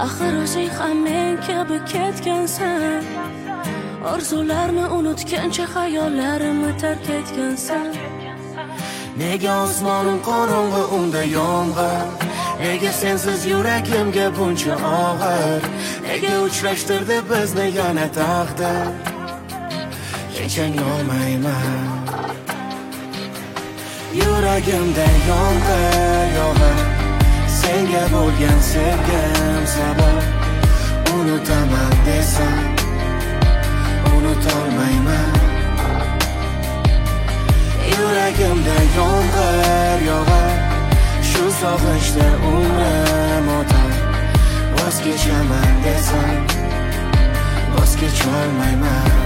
Axir o'zing ham men kabi ketgansan. Orzularni unutgancha xayollarimni tark etgansan. Nega osmonim qorong'i unda yomg'ir? Nega sensiz yuragimga buncha og'ir? Nega uchrashtirdi bizni yana taqdir? Keching olmayman. Yuragimda yomg'ir yog'ar, senga bo'lgan sevgim sabab. Unutaman desam unutolmayman. Yuragimda yomg'ir yog'ar, shu sog'inchda umrim o'tar. Voz kechaman desam voz kecholmayman.